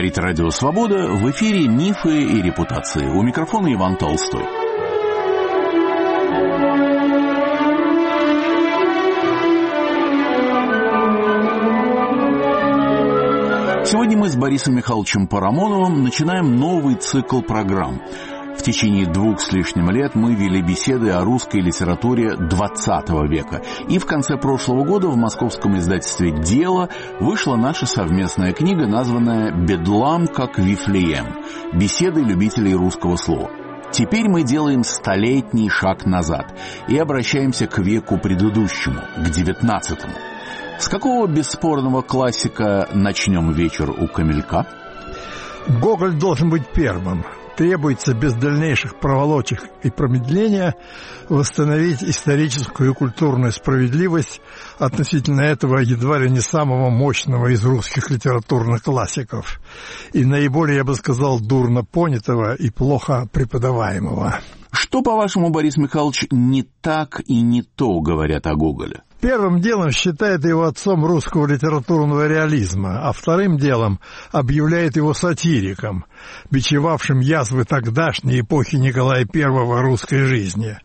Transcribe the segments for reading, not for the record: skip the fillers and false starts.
Говорит Радио Свобода, в эфире «Мифы и репутации». У микрофона Иван Толстой. Сегодня мы с Борисом Михайловичем Парамоновым начинаем новый цикл программ. В течение 2 с лишним лет мы вели беседы о русской литературе XX века. И в конце прошлого года в московском издательстве «Дело» вышла наша совместная книга, названная «Бедлам как Вифлеем. Беседы любителей русского слова». Теперь мы делаем 100-летний шаг назад и обращаемся к веку предыдущему, к XIX. С какого бесспорного классика начнем вечер у Камелька? Гоголь должен быть первым. Требуется без дальнейших проволочек и промедления восстановить историческую и культурную справедливость относительно этого едва ли не самого мощного из русских литературных классиков и наиболее, я бы сказал, дурно понятого и плохо преподаваемого. Что, по-вашему, Борис Михайлович, не так и не то говорят о Гоголе? Первым делом считает его отцом русского литературного реализма, а вторым делом объявляет его сатириком, бичевавшим язвы тогдашней эпохи Николая I русской жизни.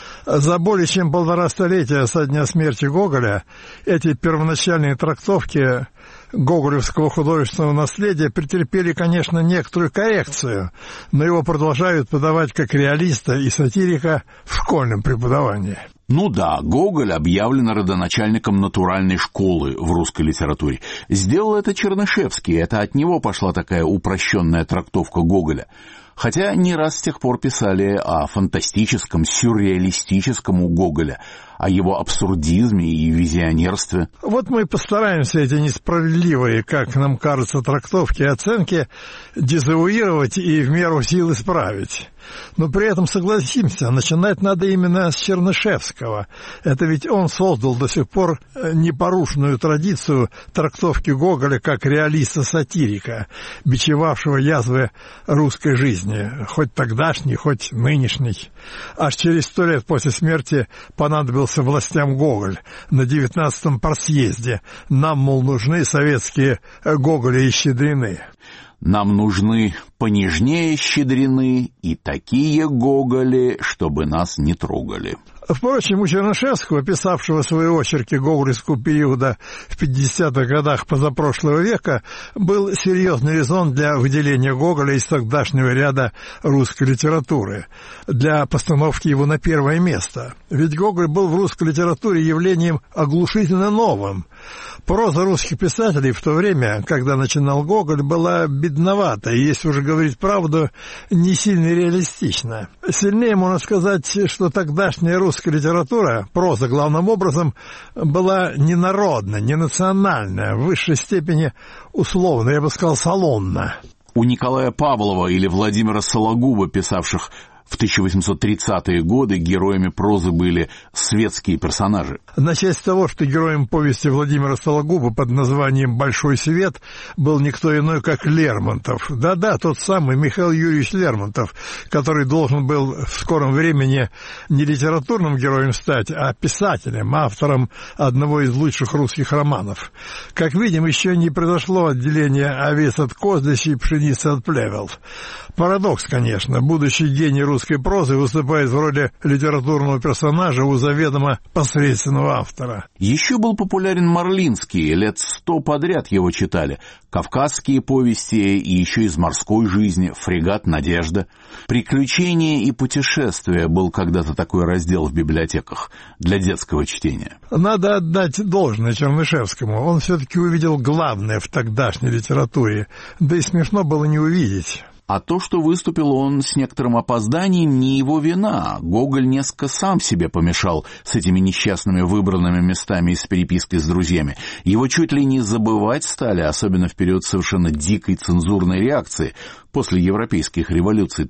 За более чем 1,5 столетия со дня смерти Гоголя эти первоначальные трактовки гоголевского художественного наследия претерпели, конечно, некоторую коррекцию, но его продолжают подавать как реалиста и сатирика в школьном преподавании. Ну да, Гоголь объявлен родоначальником натуральной школы в русской литературе. Сделал это Чернышевский, это от него пошла такая упрощенная трактовка Гоголя. Хотя не раз с тех пор писали о фантастическом, сюрреалистическом у Гоголя, о его абсурдизме и визионерстве. Вот мы постараемся эти несправедливые, как нам кажется, трактовки и оценки дезавуировать и в меру сил исправить. Но при этом согласимся, начинать надо именно с Чернышевского. Это ведь он создал до сих пор непорушенную традицию трактовки Гоголя как реалиста-сатирика, бичевавшего язвы русской жизни, хоть тогдашней, хоть нынешней. Аж через 100 лет после смерти понадобился властям Гоголь на 19-м партсъезде. Нам, мол, нужны советские Гоголи и Щедрины. Нам нужны понежнее Щедрины и такие Гоголи, чтобы нас не трогали. Впрочем, у Чернышевского, писавшего свои очерки гоголевского периода в 50-х годах позапрошлого века, был серьезный резон для выделения Гоголя из тогдашнего ряда русской литературы, для постановки его на первое место. Ведь Гоголь был в русской литературе явлением оглушительно новым. Проза русских писателей в то время, когда начинал Гоголь, была бедновата и, если уже говорить правду, не сильно реалистична. Сильнее можно сказать, что тогдашняя русская литература, проза главным образом, была не народная, не национальная, в высшей степени условно, я бы сказал, салонна. У Николая Павлова или Владимира Сологуба, писавших в 1830-е годы, героями прозы были светские персонажи. Начать с того, что героем повести Владимира Сологуба под названием «Большой свет» был никто иной, как Лермонтов. Да-да, тот самый Михаил Юрьевич Лермонтов, который должен был в скором времени не литературным героем стать, а писателем, автором одного из лучших русских романов. Как видим, еще не произошло отделение овец от козлища и пшеницы от плевел. Парадокс, конечно, будущий гений русской прозы выступает в роли литературного персонажа у заведомо посредственного автора. Еще был популярен Марлинский, лет 100 подряд его читали. Кавказские повести и еще из морской жизни, «Фрегат Надежда». «Приключения и путешествия» был когда-то такой раздел в библиотеках для детского чтения. Надо отдать должное Чернышевскому. Он все-таки увидел главное в тогдашней литературе, да и смешно было не увидеть. А то, что выступил он с некоторым опозданием, не его вина. Гоголь несколько сам себе помешал с этими несчастными выбранными местами из переписки с друзьями. Его чуть ли не забывать стали, особенно в период совершенно дикой цензурной реакции после европейских революций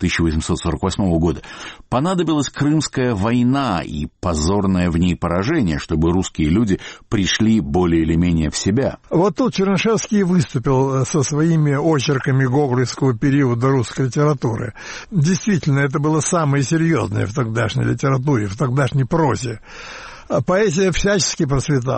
1848 года. Понадобилась Крымская война и позорное в ней поражение, чтобы русские люди пришли более или менее в себя. Вот тут Чернышевский выступил со своими очерками гоголевского периода русской литературы. Действительно, это было самое серьезное в тогдашней литературе, в тогдашней прозе. Поэзия всячески процветала.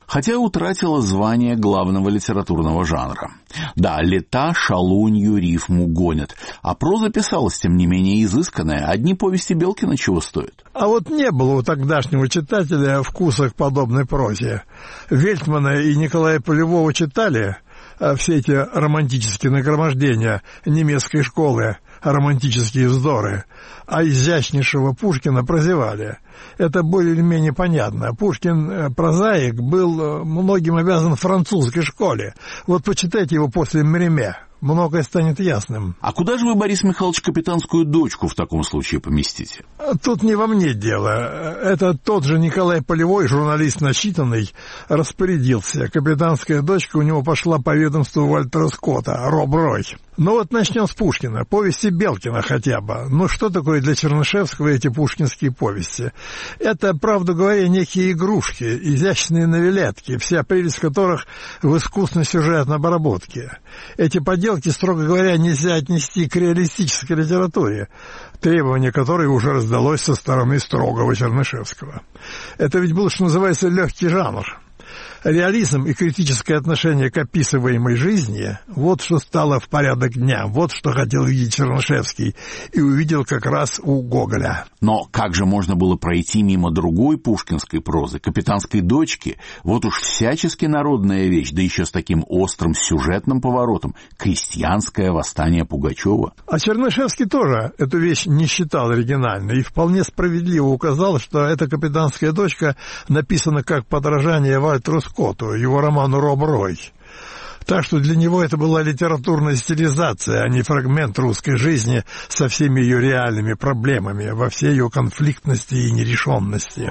хотя утратила звание главного литературного жанра. Да, лета шалунью рифму гонят, а проза писалась, тем не менее, изысканная. Одни повести Белкина чего стоят. А вот не было у тогдашнего читателя вкуса к подобной прозе. Вельтмана и Николая Полевого читали все эти романтические нагромождения немецкой школы, романтические вздоры, а изящнейшего Пушкина прозевали. Это более или менее понятно. Пушкин, прозаик, был многим обязан французской школе. Вот почитайте его после Мериме. Многое станет ясным. А куда же вы, Борис Михайлович, капитанскую дочку в таком случае поместите? Тут не во мне дело. Это тот же Николай Полевой, журналист начитанный, распорядился. Капитанская дочка у него пошла по ведомству Вальтера Скотта, Роб Рой. Ну вот начнем с Пушкина. Повести Белкина хотя бы. Ну что такое для Чернышевского эти пушкинские повести? Это, правду говоря, некие игрушки, изящные новелетки, вся прелесть которых в искусной сюжетной обработке. Эти поделки, строго говоря, нельзя отнести к реалистической литературе, требование которой уже раздалось со стороны строгого Чернышевского. Это ведь был, что называется, легкий жанр. Реализм и критическое отношение к описываемой жизни – вот что стало в порядок дня, вот что хотел видеть Чернышевский и увидел как раз у Гоголя. Но как же можно было пройти мимо другой пушкинской прозы, «Капитанской дочки»? Вот уж всячески народная вещь, да еще с таким острым сюжетным поворотом – крестьянское восстание Пугачева. А Чернышевский тоже эту вещь не считал оригинальной и вполне справедливо указал, что эта «Капитанская дочка» написана как подражание Вальтеру Скотту, его роману «Роб Рой». Так что для него это была литературная стилизация, а не фрагмент русской жизни со всеми ее реальными проблемами, во всей ее конфликтности и нерешенности.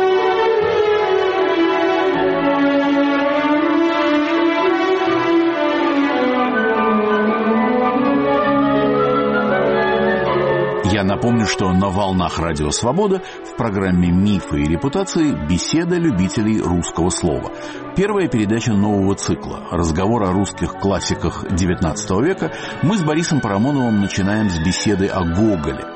Я напомню, что на волнах Радио Свобода в программе «Мифы и репутации» беседа любителей русского слова. Первая передача нового цикла. Разговор о русских классиках XIX века. Мы с Борисом Парамоновым начинаем с беседы о Гоголе.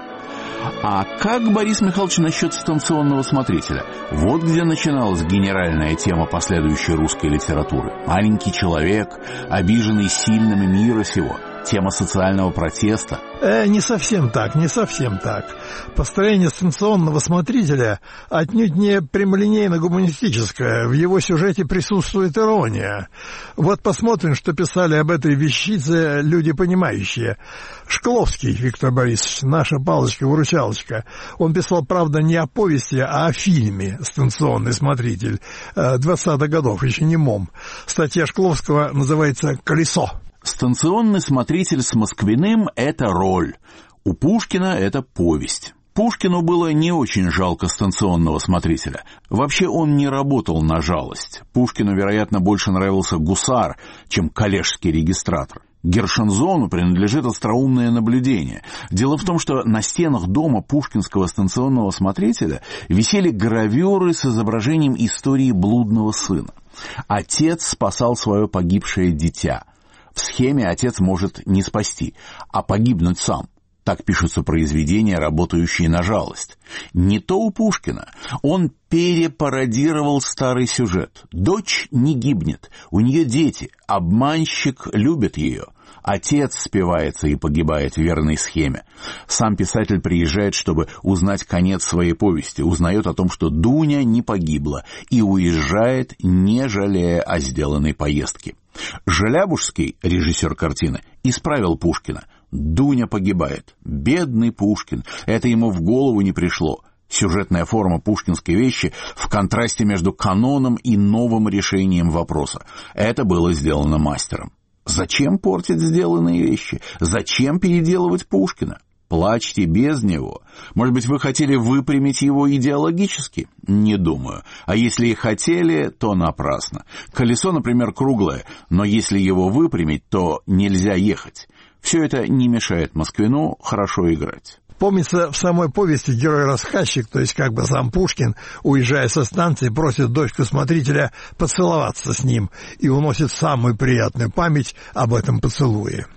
А как, Борис Михайлович, насчет станционного смотрителя? Вот где начиналась генеральная тема последующей русской литературы. Маленький человек, обиженный сильными мира сего. Тема социального протеста. Не совсем так, не совсем так. Построение станционного смотрителя отнюдь не прямолинейно-гуманистическое. В его сюжете присутствует ирония. Вот посмотрим, что писали об этой вещице люди понимающие. Шкловский Виктор Борисович, наша палочка-выручалочка. Он писал, правда, не о повести, а о фильме «Станционный смотритель» 20-х годов, еще не мом. Статья Шкловского называется «Колесо». Станционный смотритель с Москвиным – это роль. У Пушкина это повесть. Пушкину было не очень жалко станционного смотрителя. Вообще он не работал на жалость. Пушкину, вероятно, больше нравился гусар, чем коллежский регистратор. Гершензону принадлежит остроумное наблюдение. Дело в том, что на стенах дома пушкинского станционного смотрителя висели гравюры с изображением истории блудного сына. Отец спасал свое погибшее дитя. В схеме отец может не спасти, а погибнуть сам. Так пишутся произведения, работающие на жалость. Не то у Пушкина. Он перепародировал старый сюжет. Дочь не гибнет, у нее дети, обманщик любит ее. Отец спивается и погибает в верной схеме. Сам писатель приезжает, чтобы узнать конец своей повести, узнает о том, что Дуня не погибла, и уезжает, не жалея о сделанной поездке. Желябужский, режиссер картины, исправил Пушкина. Дуня погибает. Бедный Пушкин. Это ему в голову не пришло. Сюжетная форма пушкинской вещи в контрасте между каноном и новым решением вопроса. Это было сделано мастером. Зачем портить сделанные вещи? Зачем переделывать Пушкина? Плачьте без него. Может быть, вы хотели выпрямить его идеологически? Не думаю. А если и хотели, то напрасно. Колесо, например, круглое, но если его выпрямить, то нельзя ехать. Все это не мешает Москвину хорошо играть. Помнится, в самой повести герой-рассказчик, то есть как бы сам Пушкин, уезжая со станции, просит дочку смотрителя поцеловаться с ним и уносит самую приятную память об этом поцелуе.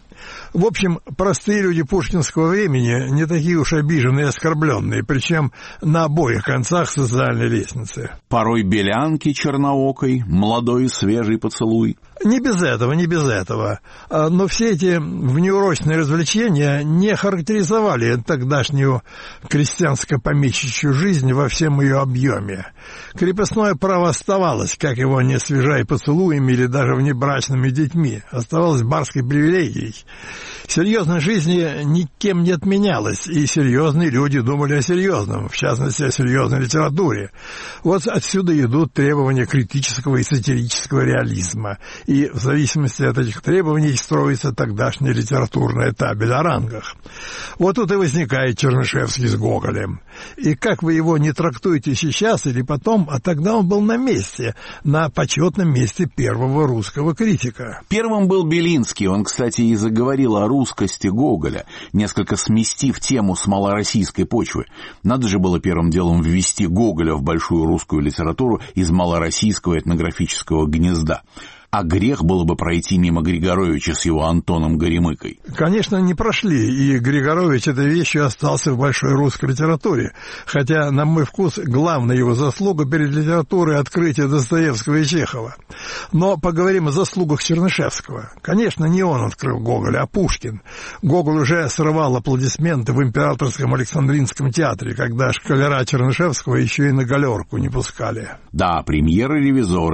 В общем, простые люди пушкинского времени не такие уж обиженные и оскорбленные, причем на обоих концах социальной лестницы. Порой белянки черноокой, молодой и свежий поцелуй. Не без этого. Но все эти внеурочные развлечения не характеризовали тогдашнюю крестьянско-помещичью жизнь во всем ее объеме. Крепостное право оставалось, как его не свежай поцелуями или даже внебрачными детьми, оставалось барской привилегией. Серьезной жизни никем не отменялась, и серьезные люди думали о серьезном, в частности, о серьезной литературе. Вот отсюда идут требования критического и сатирического реализма, и в зависимости от этих требований строится тогдашняя литературная табель о рангах. Вот тут и возникает Чернышевский с Гоголем. И как вы его не трактуете сейчас или потом, а тогда он был на месте, на почетном месте первого русского критика. Первым был Белинский, он, кстати, и заговорил о русскости Гоголя, несколько сместив тему с малороссийской почвы. Надо же было первым делом ввести Гоголя в большую русскую литературу из малороссийского этнографического гнезда. А грех было бы пройти мимо Григоровича с его Антоном Горемыкой. Конечно, не прошли, и Григорович этой вещью остался в большой русской литературе, хотя, на мой вкус, главная его заслуга перед литературой — открытие Достоевского и Чехова. Но поговорим о заслугах Чернышевского. Конечно, не он открыл Гоголя, а Пушкин. Гоголь уже срывал аплодисменты в Императорском Александринском театре, когда школяра Чернышевского еще и на галерку не пускали. Да, премьера «Ревизора»,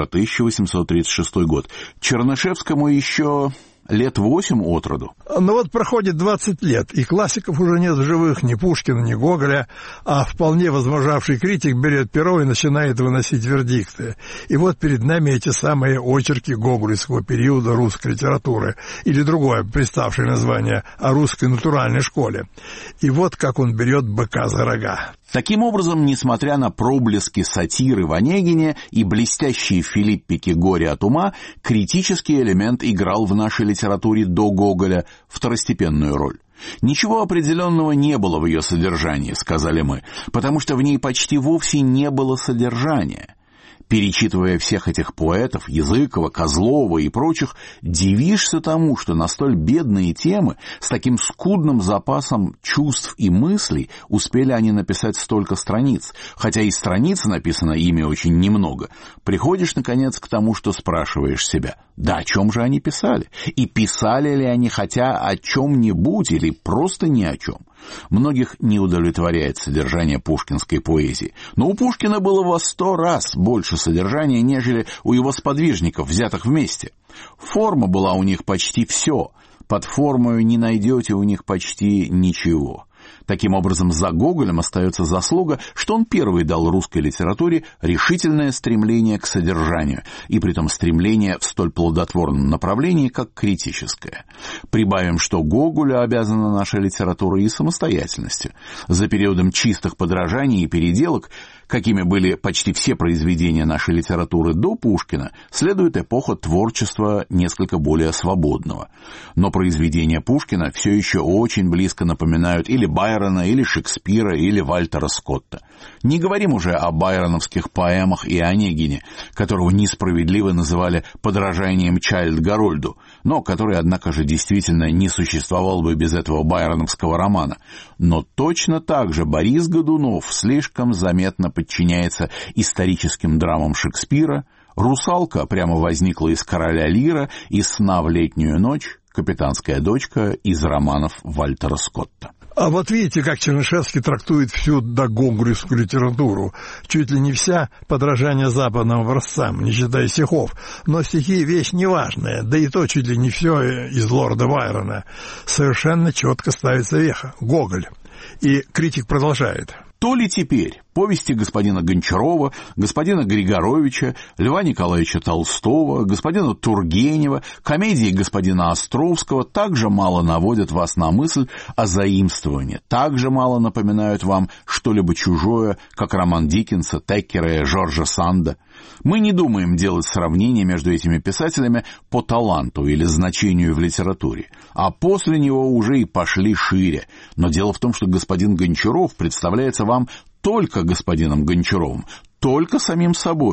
1836 год. Чернышевскому еще лет 8 от роду. Но вот проходит 20 лет, и классиков уже нет в живых, ни Пушкина, ни Гоголя, а вполне возмужавший критик берет перо и начинает выносить вердикты. И вот перед нами эти самые очерки гоголевского периода русской литературы, или другое приставшее название о русской натуральной школе. И вот как он берет быка за рога. Таким образом, несмотря на проблески сатиры в Онегине и блестящие филиппики «Горе от ума», критический элемент играл в нашей литературе до Гоголя второстепенную роль. Ничего определенного не было в ее содержании, сказали мы, потому что в ней почти вовсе не было содержания. Перечитывая всех этих поэтов, Языкова, Козлова и прочих, дивишься тому, что на столь бедные темы, с таким скудным запасом чувств и мыслей, успели они написать столько страниц, хотя и страниц написано ими очень немного. Приходишь, наконец, к тому, что спрашиваешь себя, да о чем же они писали? И писали ли они хотя о чем-нибудь или просто ни о чем? Многих не удовлетворяет содержание пушкинской поэзии, но у Пушкина было во 100 раз больше содержания, нежели у его сподвижников, взятых вместе. Форма была у них почти все, под формою не найдете у них почти ничего. Таким образом, за Гоголем остается заслуга, что он первый дал русской литературе решительное стремление к содержанию, и притом стремление в столь плодотворном направлении, как критическое. Прибавим, что Гоголю обязана наша литература и самостоятельностью. За периодом чистых подражаний и переделок, какими были почти все произведения нашей литературы до Пушкина, следует эпоха творчества несколько более свободного. Но произведения Пушкина все еще очень близко напоминают или Байрона, или Шекспира, или Вальтера Скотта. Не говорим уже о байроновских поэмах и Онегине, которого несправедливо называли подражанием Чайльд-Гарольду, но который, однако же, действительно не существовал бы без этого байроновского романа. Но точно так же Борис Годунов слишком заметно подчиняется историческим драмам Шекспира, «Русалка» прямо возникла из «Короля Лира», из «Сна в летнюю ночь», «Капитанская дочка» из романов Вальтера Скотта. А вот видите, как Чернышевский трактует всю догоголевскую литературу. Чуть ли не вся подражание западным образцам, не считая стихов. Но стихи — вещь неважная, да и то чуть ли не все из лорда Байрона. Совершенно четко ставится веха — Гоголь. И критик продолжает. То ли теперь повести господина Гончарова, господина Григоровича, Льва Николаевича Толстого, господина Тургенева, комедии господина Островского также мало наводят вас на мысль о заимствовании, также мало напоминают вам что-либо чужое, как роман Диккенса, Теккера и Жоржа Санда. Мы не думаем делать сравнение между этими писателями по таланту или значению в литературе, а после него уже и пошли шире. Но дело в том, что господин Гончаров представляется вам только господином Гончаровым, только самим собою.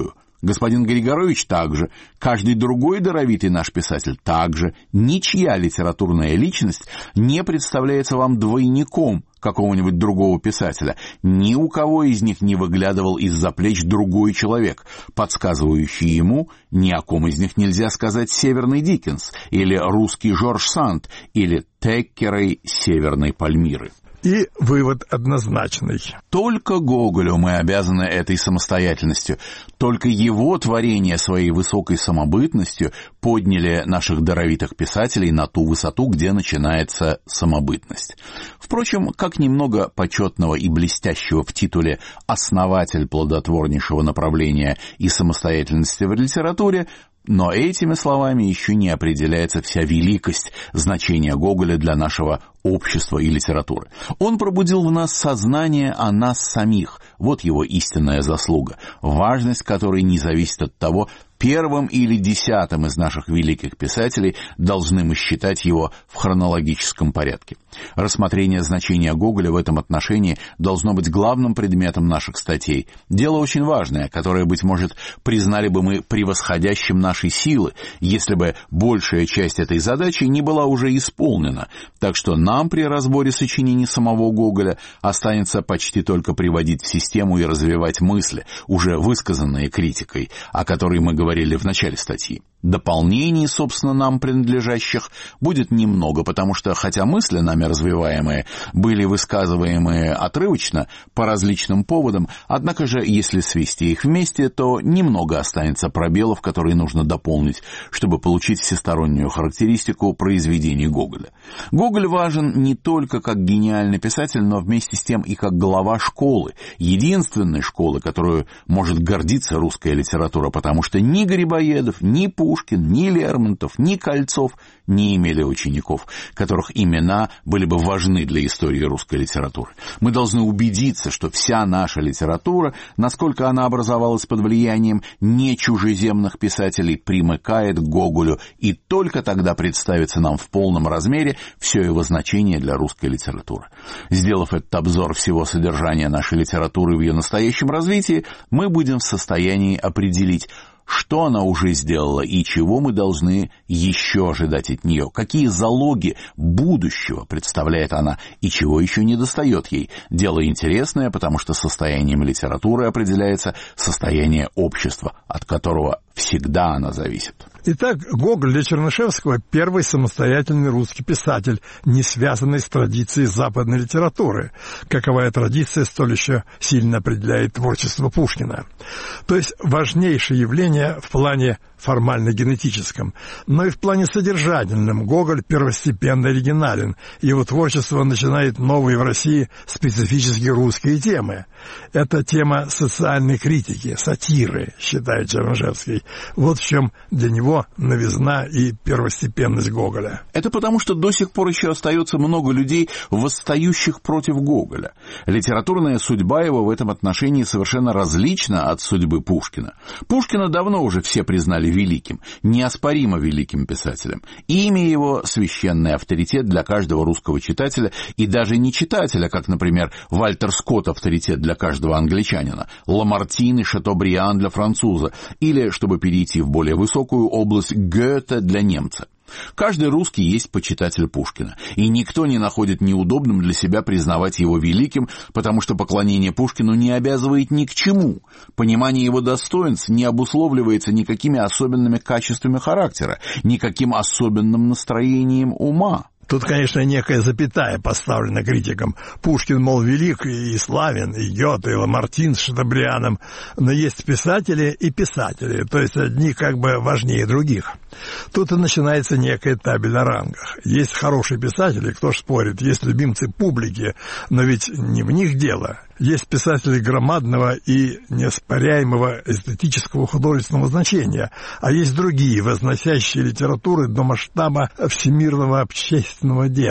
Господин Григорович также, каждый другой даровитый наш писатель также. Ничья литературная личность не представляется вам двойником какого-нибудь другого писателя. Ни у кого из них не выглядывал из-за плеч другой человек, подсказывающий ему, ни о ком из них нельзя сказать Северный Диккенс, или русский Жорж Санд, или Теккерей Северной Пальмиры. И вывод однозначный. Только Гоголю мы обязаны этой самостоятельностью. Только его творения своей высокой самобытностью подняли наших даровитых писателей на ту высоту, где начинается самобытность. Впрочем, как немного почетного и блестящего в титуле «основатель плодотворнейшего направления и самостоятельности в литературе», но этими словами еще не определяется вся великость значения Гоголя для нашего общества и литературы. Он пробудил в нас сознание о нас самих. Вот его истинная заслуга, важность которой не зависит от того, первым или десятым из наших великих писателей должны мы считать его в хронологическом порядке. Рассмотрение значения Гоголя в этом отношении должно быть главным предметом наших статей. Дело очень важное, которое, быть может, признали бы мы превосходящим нашей силы, если бы большая часть этой задачи не была уже исполнена. Так что нам при разборе сочинений самого Гоголя останется почти только приводить в систему и развивать мысли, уже высказанные критикой, о которой мы говорили в начале статьи. Дополнений, собственно, нам принадлежащих будет немного, потому что, хотя мысли нами развиваемые были высказываемые отрывочно по различным поводам, однако же, если свести их вместе, то немного останется пробелов, которые нужно дополнить, чтобы получить всестороннюю характеристику произведений Гоголя. Гоголь важен не только как гениальный писатель, но вместе с тем и как глава школы, единственной школы, которую может гордиться русская литература, потому что ни Грибоедов, ни Пушкин, ни Лермонтов, ни Кольцов не имели учеников, которых имена были бы важны для истории русской литературы. Мы должны убедиться, что вся наша литература, насколько она образовалась под влиянием не чужеземных писателей, примыкает к Гоголю, и только тогда представится нам в полном размере все его значение для русской литературы. Сделав этот обзор всего содержания нашей литературы в ее настоящем развитии, мы будем в состоянии определить, что она уже сделала и чего мы должны еще ожидать от нее, какие залоги будущего представляет она и чего еще недостает ей. Дело интересное, потому что состоянием литературы определяется состояние общества, от которого всегда она зависит. Итак, Гоголь для Чернышевского – первый самостоятельный русский писатель, не связанный с традицией западной литературы. Каковая традиция столь еще сильно определяет творчество Пушкина. То есть важнейшее явление в плане формально-генетическом, но и в плане содержательном Гоголь первостепенно оригинален. Его творчество начинает новые в России специфически русские темы. Это тема социальной критики, сатиры, считает Чернышевский. Вот в чем для него новизна и первостепенность Гоголя. Это потому, что до сих пор еще остается много людей, восстающих против Гоголя. Литературная судьба его в этом отношении совершенно различна от судьбы Пушкина. Пушкина давно уже все признали великим, неоспоримо великим писателем. Имя его — священный авторитет для каждого русского читателя, и даже не читателя, как, например, Вальтер Скотт — авторитет для каждого англичанина, Ламартин и Шатобриан для француза, или, чтобы перейти в более высокую область, Гёте для немца. Каждый русский есть почитатель Пушкина, и никто не находит неудобным для себя признавать его великим, потому что поклонение Пушкину не обязывает ни к чему. Понимание его достоинств не обусловливается никакими особенными качествами характера, никаким особенным настроением ума. Тут, конечно, некая запятая поставлена критикам. Пушкин, мол, велик и славен, и Гёте, и Ламартин с Шатобрианом, но есть писатели и писатели, то есть одни как бы важнее других. Тут и начинается некая табель о рангах. Есть хорошие писатели, кто ж спорит, есть любимцы публики, но ведь не в них дело. Есть писатели громадного и неоспоряемого эстетического художественного значения, а есть другие, возносящие литературу до масштаба всемирного общественного дела.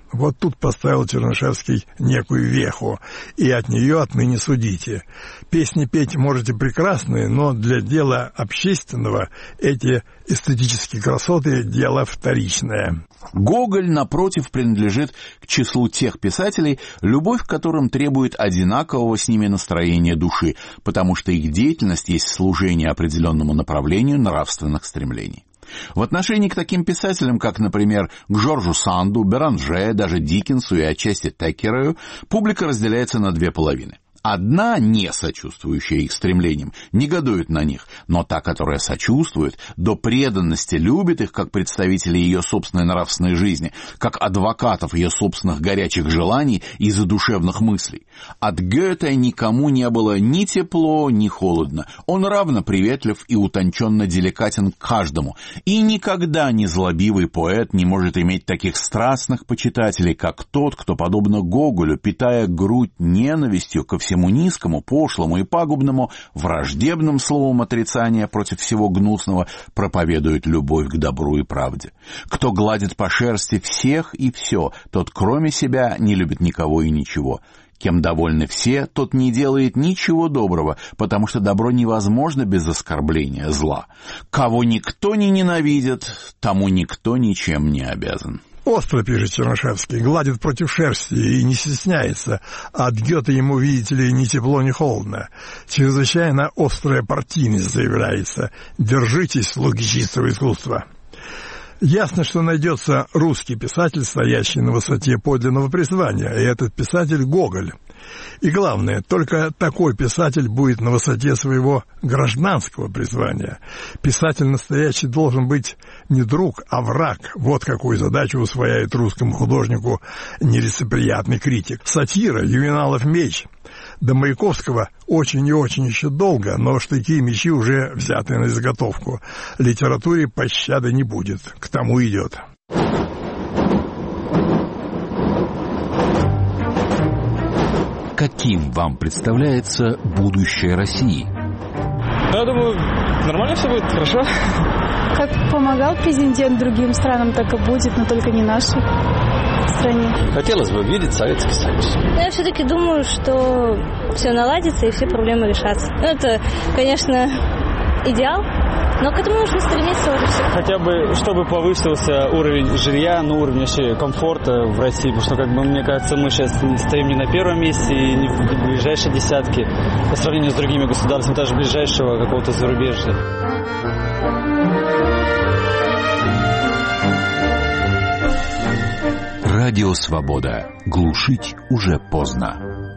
Вот тут поставил Чернышевский некую веху, и от нее отныне судите. Песни петь можете прекрасные, но для дела общественного эти эстетические красоты – дело вторичное. Гоголь, напротив, принадлежит к числу тех писателей, любовь к которым требует одинакового с ними настроения души, потому что их деятельность есть служение определенному направлению нравственных стремлений. В отношении к таким писателям, как, например, к Жоржу Санду, Беранже, даже Диккенсу и отчасти Теккерою, публика разделяется на две половины. Одна, не сочувствующая их стремлениям, негодует на них, но та, которая сочувствует, до преданности любит их как представителей ее собственной нравственной жизни, как адвокатов ее собственных горячих желаний и задушевных мыслей. От Гёте никому не было ни тепло, ни холодно. Он равно приветлив и утонченно деликатен к каждому, и никогда незлобивый поэт не может иметь таких страстных почитателей, как тот, кто, подобно Гоголю, питая грудь ненавистью ко всему низкому, пошлому и пагубному, враждебным словом отрицания против всего гнусного, проповедует любовь к добру и правде. Кто гладит по шерсти всех и все, тот кроме себя не любит никого и ничего. Кем довольны все, тот не делает ничего доброго, потому что добро невозможно без оскорбления зла. Кого никто не ненавидит, тому никто ничем не обязан. Остро, пишет Чернышевский, гладит против шерсти и не стесняется. От Гёте ему, видите ли, ни тепло, ни холодно. Чрезвычайно острая партийность заявляется. Держитесь, слуги чистого искусства. Ясно, что найдется русский писатель, стоящий на высоте подлинного призвания, и этот писатель Гоголь. И главное, только такой писатель будет на высоте своего гражданского призвания. Писатель настоящий должен быть не друг, а враг. Вот какую задачу усвояет русскому художнику нелицеприятный критик. Сатира, Ювеналов меч. До Маяковского очень и очень еще долго, но штыки и мечи уже взяты на изготовку. Литературе пощады не будет, к тому идет. Каким вам представляется будущее России? Я думаю, нормально все будет, хорошо. Как помогал президент другим странам, так и будет, но только не нашей стране. Хотелось бы видеть Советский Союз. Я все-таки думаю, что все наладится и все проблемы решатся. Это, конечно, идеал, но к этому нужно стремиться уже все. Хотя бы, чтобы повысился уровень жилья, уровень вообще комфорта в России, потому что, мне кажется, мы сейчас стоим не на первом месте и не в ближайшей десятке по сравнению с другими государствами, даже ближайшего какого-то зарубежья. Радио «Свобода». Глушить уже поздно.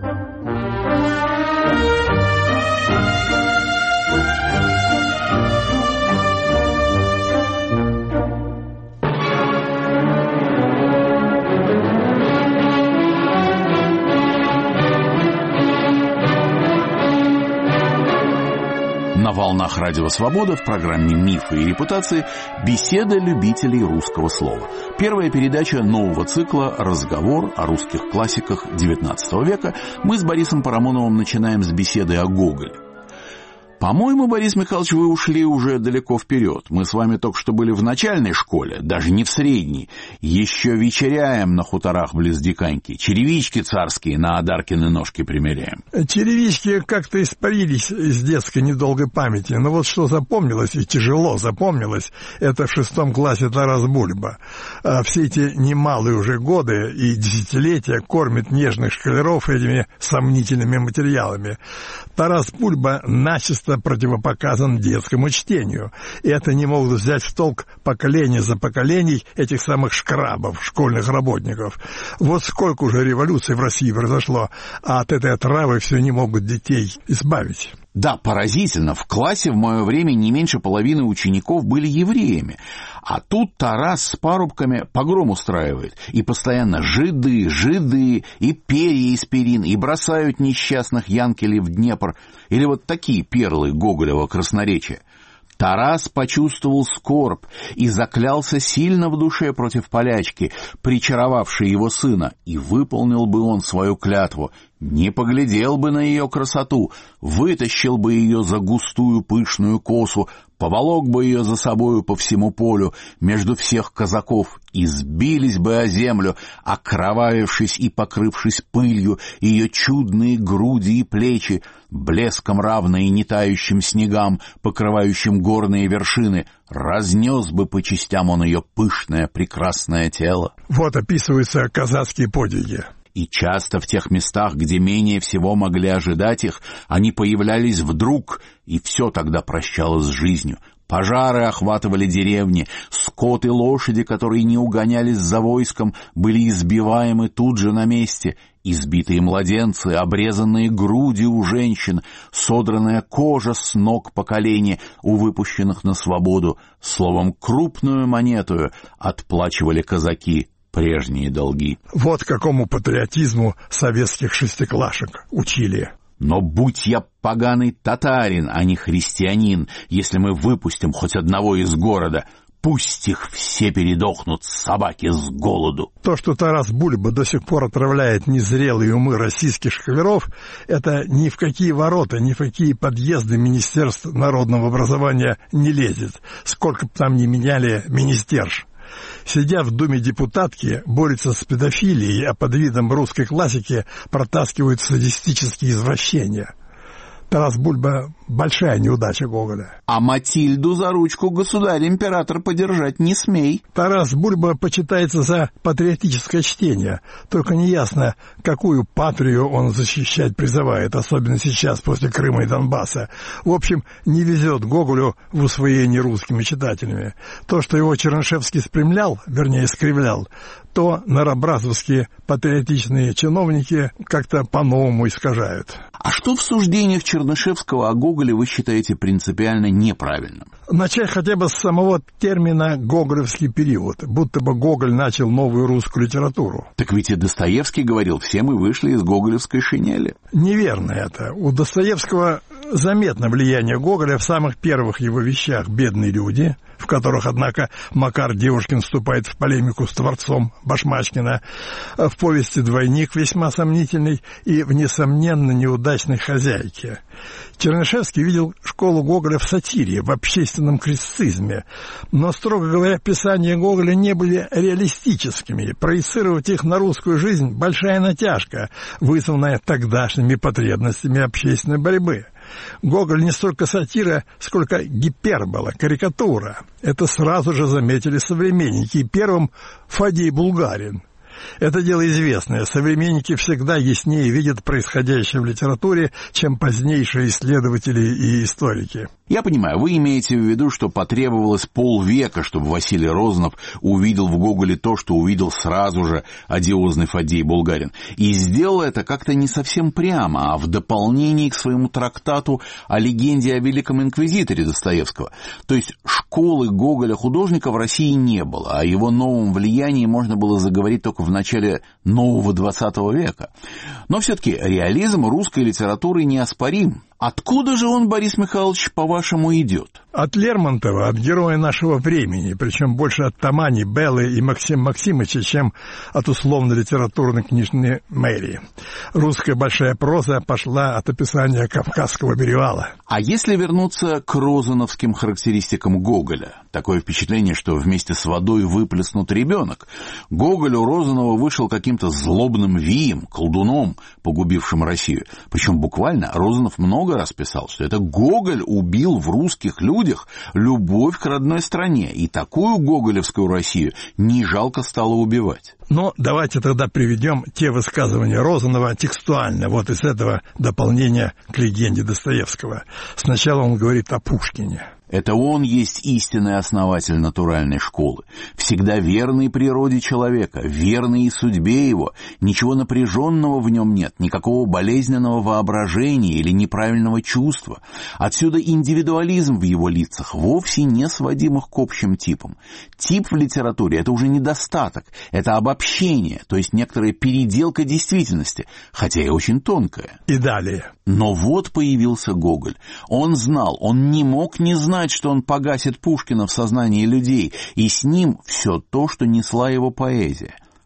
На волнах Радио «Свобода» в программе «Мифы и репутации» беседа любителей русского слова. Первая передача нового цикла «Разговор о русских классиках XIX века». Мы с Борисом Парамоновым начинаем с беседы о Гоголе. По-моему, Борис Михайлович, вы ушли уже далеко вперед. Мы с вами только что были в начальной школе, даже не в средней. Еще вечеряем на хуторах близ Диканьки. Черевички царские на Адаркины ножки примеряем. Черевички как-то испарились из детской недолгой памяти. Но вот что запомнилось, и тяжело запомнилось, это в 6 классе Тарас Бульба. Все эти немалые уже годы и десятилетия кормит нежных школяров этими сомнительными материалами. Тарас Бульба начисто противопоказан детскому чтению. И это не могут взять в толк поколение за поколений этих самых шкрабов, школьных работников. Вот сколько уже революций в России произошло, а от этой отравы все не могут детей избавить. Да, поразительно. В классе в мое время не меньше половины учеников были евреями. А тут Тарас с парубками погром устраивает. И постоянно жиды, и перья из перин, и бросают несчастных янкелей в Днепр. Или вот такие перлы Гоголева красноречия. Тарас почувствовал скорбь и заклялся сильно в душе против полячки, причаровавшей его сына, и выполнил бы он свою клятву, не поглядел бы на ее красоту, вытащил бы ее за густую пышную косу, поволок бы ее за собою по всему полю между всех казаков, и сбились бы о землю, окровавившись и покрывшись пылью, ее чудные груди и плечи, блеском равные не тающим снегам, покрывающим горные вершины, разнес бы по частям он ее пышное прекрасное тело. Вот описываются казацкие подвиги. И часто в тех местах, где менее всего могли ожидать их, они появлялись вдруг, и все тогда прощалось с жизнью. Пожары охватывали деревни, скот и лошади, которые не угонялись за войском, были избиваемы тут же на месте. Избитые младенцы, обрезанные груди у женщин, содранная кожа с ног по колени у выпущенных на свободу, словом, крупную монетую отплачивали казаки прежние долги. Вот какому патриотизму советских шестиклашек учили. Но будь я поганый татарин, а не христианин, если мы выпустим хоть одного из города, пусть их все передохнут, собаки, с голоду. То, что Тарас Бульба до сих пор отравляет незрелые умы российских школяров, это ни в какие ворота, ни в какие подъезды Министерств народного образования не лезет, сколько бы там ни меняли министерш. Сидя в Думе депутатки, борются с педофилией, а под видом русской классики протаскивают садистические извращения. Тарас Бульба — большая неудача Гоголя. А Матильду за ручку государь-император подержать не смей. Тарас Бульба почитается за патриотическое чтение, только неясно, какую патрию он защищать призывает, особенно сейчас, после Крыма и Донбасса. В общем, не везет Гоголю в усвоении русскими читателями. То, что его Чернышевский спрямлял, вернее, искривлял, то наробразовские патриотичные чиновники как-то по-новому искажают. А что в суждениях Чернышевского о Гоголе вы считаете принципиально неправильным? Начать хотя бы с самого термина «гоголевский период», будто бы Гоголь начал новую русскую литературу. Так ведь и Достоевский говорил, все мы вышли из гоголевской шинели. Неверно это. У Достоевского заметно влияние Гоголя в самых первых его вещах «Бедные люди», в которых, однако, Макар Девушкин вступает в полемику с творцом Башмачкина, в повести «Двойник» весьма сомнительный и в несомненно неудачной «Хозяйке». Чернышевский видел школу Гоголя в сатире, в общественном критицизме, но, строго говоря, писания Гоголя не были реалистическими. Проецировать их на русскую жизнь – большая натяжка, вызванная тогдашними потребностями общественной борьбы. Гоголь не столько сатира, сколько гипербола, карикатура. Это сразу же заметили современники, и первым Фадей Булгарин. Это дело известное. Современники всегда яснее видят происходящее в литературе, чем позднейшие исследователи и историки. Я понимаю, вы имеете в виду, что потребовалось полвека, чтобы Василий Розанов увидел в Гоголе то, что увидел сразу же одиозный Фадей Булгарин. И сделал это как-то не совсем прямо, а в дополнении к своему трактату о легенде о Великом Инквизиторе Достоевского. То есть школы Гоголя-художника в России не было, о его новом влиянии можно было заговорить только в начале нового XX века. Но все-таки реализм русской литературы неоспорим. Откуда же он, Борис Михайлович, по-вашему, идет? От Лермонтова, от героя нашего времени, причем больше от Тамани, Беллы и Максима Максимовича, чем от условно-литературной книжной Мэри. Русская большая проза пошла от описания Кавказского перевала. А если вернуться к розановским характеристикам Гоголя? Такое впечатление, что вместе с водой выплеснут ребенок. Гоголь у Розанова вышел каким-то злобным вием, колдуном, погубившим Россию. Причем буквально Розанов много раз писал, что это Гоголь убил в русских людях любовь к родной стране, и такую гоголевскую Россию не жалко стало убивать. Но давайте тогда приведем те высказывания Розанова текстуально, вот из этого дополнения к легенде Достоевского. Сначала он говорит о Пушкине. Это он есть истинный основатель натуральной школы, всегда верный природе человека, верный и судьбе его, ничего напряженного в нем нет, никакого болезненного воображения или неправильного чувства. Отсюда индивидуализм в его лицах, вовсе не сводимых к общим типам. Тип в литературе – это уже недостаток, это обобщение, то есть некоторая переделка действительности, хотя и очень тонкая. И далее. Но вот появился Гоголь. Он знал, он не мог не знать, что он погасит Пушкина в сознании людей, и с ним все то, что несла его поэзия.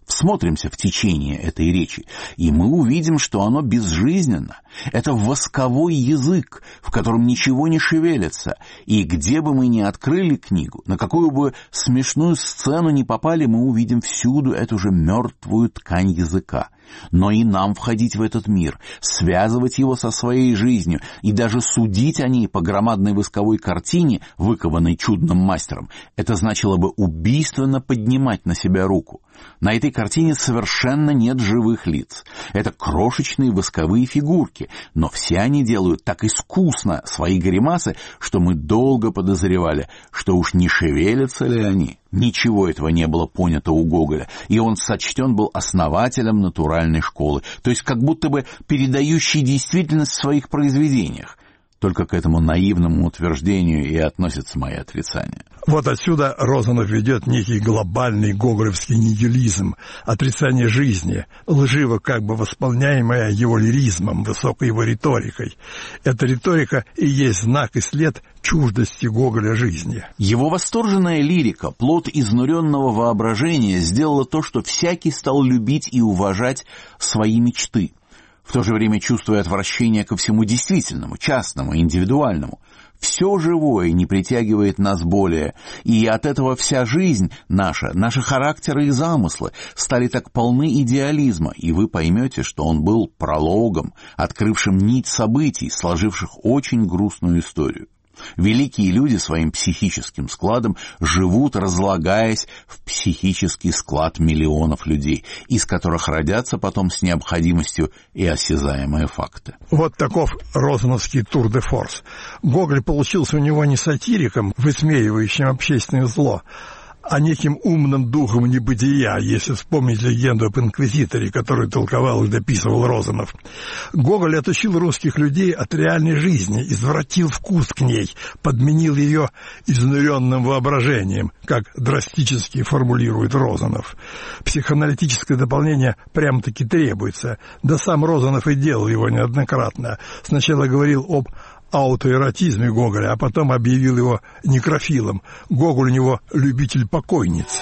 Всмотримся в течение этой речи, и мы увидим, что оно безжизненно. Это восковой язык, в котором ничего не шевелится, и где бы мы ни открыли книгу, на какую бы смешную сцену ни попали, мы увидим всюду эту же мертвую ткань языка. Но и нам входить в этот мир, связывать его со своей жизнью и даже судить о ней по громадной восковой картине, выкованной чудным мастером, это значило бы убийственно поднимать на себя руку. На этой картине совершенно нет живых лиц. Это крошечные восковые фигурки, но все они делают так искусно свои гримасы, что мы долго подозревали, что уж не шевелятся ли они. Ничего этого не было понято у Гоголя, и он сочтен был основателем натуральной школы, то есть как будто бы передающий действительность в своих произведениях. Только к этому наивному утверждению и относится мое отрицание. Вот отсюда Розанов ведет некий глобальный гоголевский нигилизм, отрицание жизни, лживо как бы восполняемое его лиризмом, высокой его риторикой. Эта риторика и есть знак и след чуждости Гоголя жизни. Его восторженная лирика, плод изнуренного воображения, сделала то, что всякий стал любить и уважать свои мечты, в то же время чувствуя отвращение ко всему действительному, частному, индивидуальному. Все живое не притягивает нас более, и от этого вся жизнь наша, наши характеры и замыслы стали так полны идеализма, и вы поймете, что он был прологом, открывшим нить событий, сложивших очень грустную историю. Великие люди своим психическим складом живут, разлагаясь в психический склад миллионов людей, из которых родятся потом с необходимостью и осязаемые факты. Вот таков розановский тур-де-форс. Гоголь получился у него не сатириком, высмеивающим общественное зло, а неким умным духом небытия, если вспомнить легенду об инквизиторе, которую толковал и дописывал Розанов. Гоголь отучил русских людей от реальной жизни, извратил вкус к ней, подменил ее изнуренным воображением, как драстически формулирует Розанов. Психоаналитическое дополнение прямо-таки требуется, да сам Розанов и делал его неоднократно. Сначала говорил об аутоэротизме Гоголя, а потом объявил его некрофилом. Гоголь у него любитель покойниц.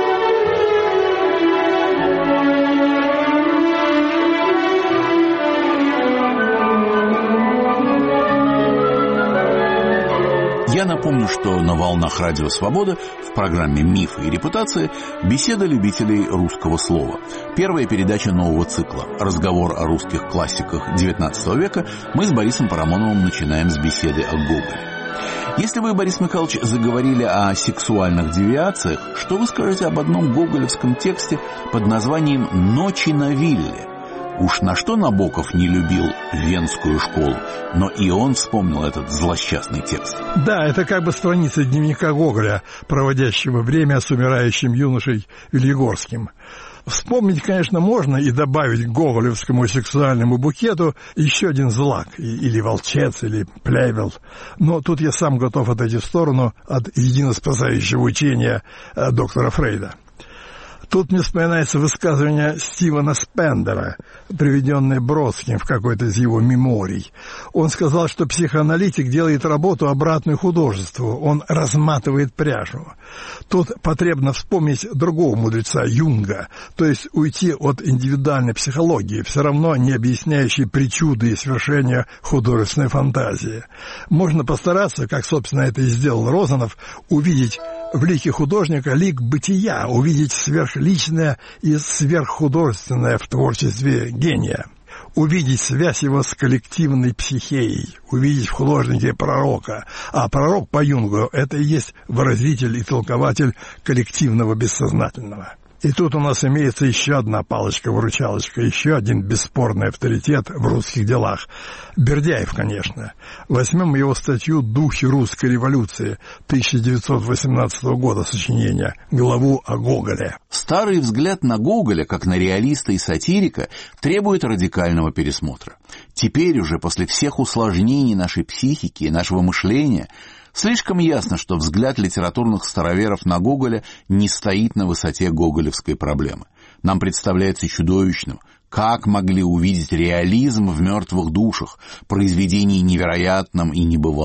Я напомню, что на волнах Радио Свобода в программе «Мифы и репутация» беседа любителей русского слова. Первая передача нового цикла. Разговор о русских классиках XIX века. Мы с Борисом Парамоновым начинаем с беседы о Гоголе. Если вы, Борис Михайлович, заговорили о сексуальных девиациях, что вы скажете об одном гоголевском тексте под названием «Ночи на вилле»? Уж на что Набоков не любил Венскую школу, но и он вспомнил этот злосчастный текст. Да, это как бы страница дневника Гоголя, проводящего время с умирающим юношей Вильегорским. Вспомнить, конечно, можно и добавить к гоголевскому сексуальному букету еще один злак, или волчец, или плевел. Но тут я сам готов отойти в сторону от единоспасающего учения доктора Фрейда. Тут мне вспоминается высказывание Стивена Спендера, приведенное Бродским в какой-то из его меморий. Он сказал, что психоаналитик делает работу обратную художеству, он разматывает пряжу. Тут потребно вспомнить другого мудреца, Юнга, то есть уйти от индивидуальной психологии, все равно не объясняющей причуды и свершения художественной фантазии. Можно постараться, как, собственно, это и сделал Розанов, увидеть в лике художника лик бытия, увидеть сверхличное и сверххудожественное в творчестве гения, увидеть связь его с коллективной психеей, увидеть в художнике пророка. А пророк по Юнгу – это и есть выразитель и толкователь коллективного бессознательного. И тут у нас имеется еще одна палочка-выручалочка, еще один бесспорный авторитет в русских делах. Бердяев, конечно. Возьмем его статью «Духи русской революции» 1918 года сочинения, главу о Гоголе. Старый взгляд на Гоголя, как на реалиста и сатирика, требует радикального пересмотра. Теперь уже, после всех усложнений нашей психики и нашего мышления, слишком ясно, что взгляд литературных староверов на Гоголя не стоит на высоте гоголевской проблемы. Нам представляется чудовищным, как могли увидеть реализм в мертвых душах, произведении невероятном и небывалом.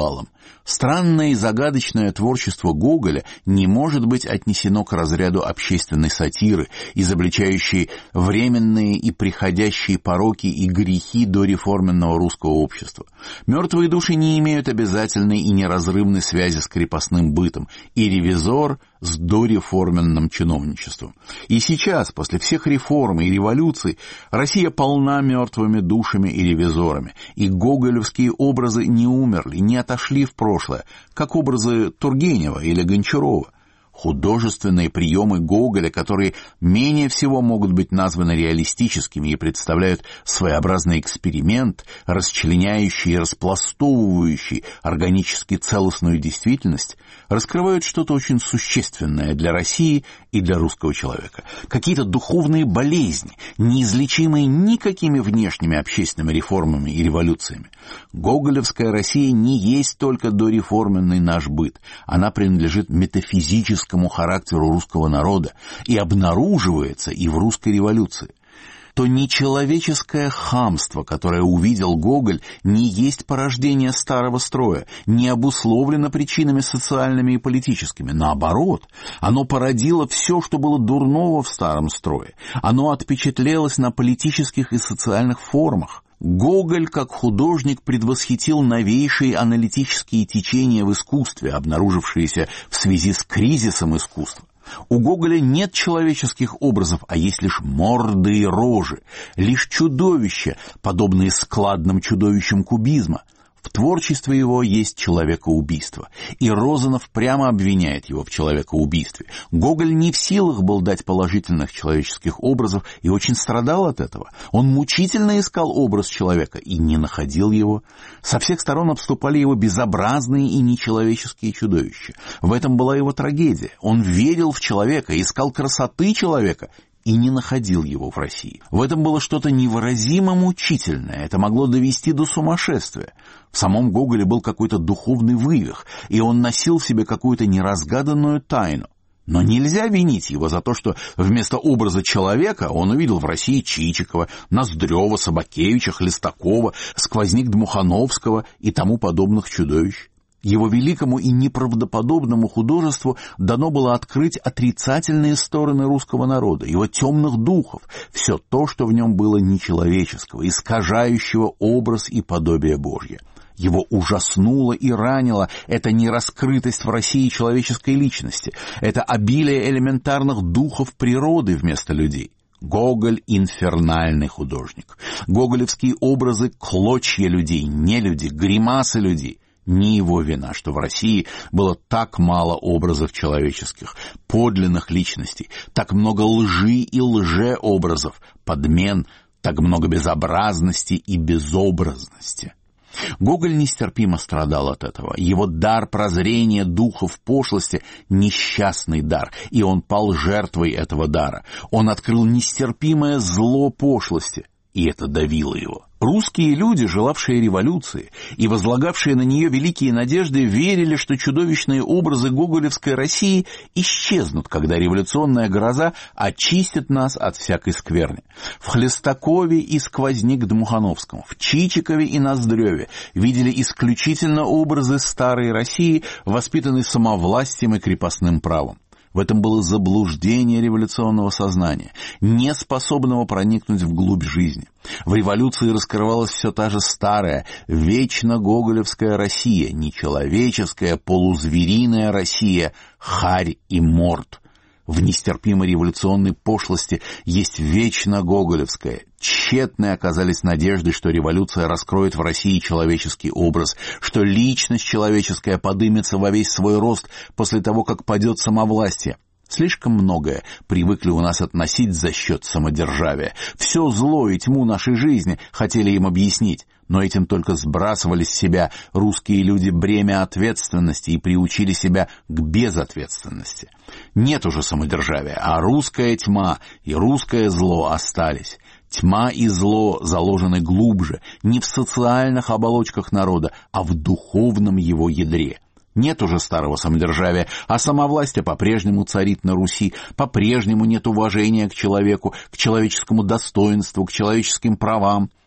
Странное и загадочное творчество Гоголя не может быть отнесено к разряду общественной сатиры, изобличающей временные и приходящие пороки и грехи дореформенного русского общества. Мертвые души не имеют обязательной и неразрывной связи с крепостным бытом, и ревизор с дореформенным чиновничеством. И сейчас, после всех реформ и революций, Россия полна мертвыми душами и ревизорами, и гоголевские образы не умерли, не отошли в прошлое, как образы Тургенева или Гончарова. Художественные приемы Гоголя, которые менее всего могут быть названы реалистическими и представляют своеобразный эксперимент, расчленяющий и распластовывающий органически целостную действительность, раскрывают что-то очень существенное для России и для русского человека. Какие-то духовные болезни, неизлечимые никакими внешними общественными реформами и революциями. Гоголевская Россия не есть только дореформенный наш быт. Она принадлежит метафизическому характеру русского народа и обнаруживается и в русской революции. То нечеловеческое хамство, которое увидел Гоголь, не есть порождение старого строя, не обусловлено причинами социальными и политическими. Наоборот, оно породило все, что было дурного в старом строе. Оно отпечатлелось на политических и социальных формах. Гоголь, как художник, предвосхитил новейшие аналитические течения в искусстве, обнаружившиеся в связи с кризисом искусства. У Гоголя нет человеческих образов, а есть лишь морды и рожи, лишь чудовища, подобные складным чудовищам кубизма. В творчестве его есть человекоубийство, и Розанов прямо обвиняет его в человекоубийстве. Гоголь не в силах был дать положительных человеческих образов и очень страдал от этого. Он мучительно искал образ человека и не находил его. Со всех сторон обступали его безобразные и нечеловеческие чудовища. В этом была его трагедия. Он верил в человека, искал красоты человека и не находил его в России. В этом было что-то невыразимо мучительное, это могло довести до сумасшествия. В самом Гоголе был какой-то духовный вывих, и он носил в себе какую-то неразгаданную тайну. Но нельзя винить его за то, что вместо образа человека он увидел в России Чичикова, Ноздрева, Собакевича, Хлестакова, Сквозняк-Дмухановского и тому подобных чудовищ. Его великому и неправдоподобному художеству дано было открыть отрицательные стороны русского народа, его темных духов, все то, что в нем было нечеловеческого, искажающего образ и подобие Божье. Его ужаснуло и ранило эта нераскрытость в России человеческой личности, это обилие элементарных духов природы вместо людей. Гоголь — инфернальный художник. Гоголевские образы — клочья людей, нелюди, гримасы людей. Не его вина, что в России было так мало образов человеческих, подлинных личностей, так много лжи и лжеобразов, подмен, так много безобразности и безобразности. Гоголь нестерпимо страдал от этого. Его дар прозрения духов пошлости — несчастный дар, и он пал жертвой этого дара. Он открыл нестерпимое зло пошлости, и это давило его. Русские люди, желавшие революции и возлагавшие на нее великие надежды, верили, что чудовищные образы гоголевской России исчезнут, когда революционная гроза очистит нас от всякой скверни. В Хлестакове и Сквозняк-Дмухановском, в Чичикове и Ноздреве видели исключительно образы старой России, воспитанной самовластием и крепостным правом. В этом было заблуждение революционного сознания, не способного проникнуть вглубь жизни. В революции раскрывалась все та же старая, вечно гоголевская Россия, нечеловеческая, полузвериная Россия, харь и морд. В нестерпимой революционной пошлости есть вечно гоголевская. Тщетны оказались надежды, что революция раскроет в России человеческий образ, что личность человеческая подымется во весь свой рост после того, как падет самовластие. Слишком многое привыкли у нас относить за счет самодержавия. Все зло и тьму нашей жизни хотели им объяснить, но этим только сбрасывали с себя русские люди бремя ответственности и приучили себя к безответственности. Нет уже самодержавия, а русская тьма и русское зло остались. Тьма и зло заложены глубже, не в социальных оболочках народа, а в духовном его ядре. Нет уже старого самодержавия, а самовластие по-прежнему царит на Руси, по-прежнему нет уважения к человеку, к человеческому достоинству, к человеческим правам.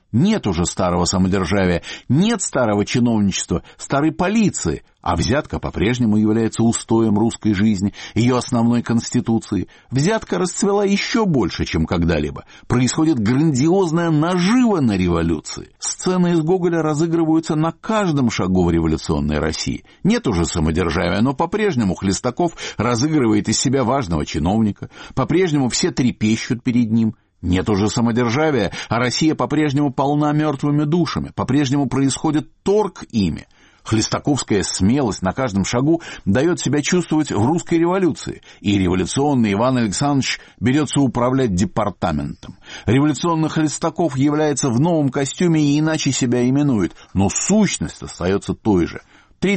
Нет уже старого самодержавия, нет старого чиновничества, старой полиции, а взятка по-прежнему является устоем русской жизни, ее основной конституции. Взятка расцвела еще больше, чем когда-либо. Происходит грандиозная нажива на революции. Сцены из Гоголя разыгрываются на каждом шагу в революционной России. Нет уже самодержавия, но по-прежнему Хлестаков разыгрывает из себя важного чиновника, по-прежнему все трепещут перед ним. Нет уже самодержавия, а Россия по-прежнему полна мертвыми душами, по-прежнему происходит торг ими. Хлестаковская смелость на каждом шагу дает себя чувствовать в русской революции, и революционный Иван Александрович берется управлять департаментом. Революционный Хлестаков является в новом костюме и иначе себя именует, но сущность остается той же.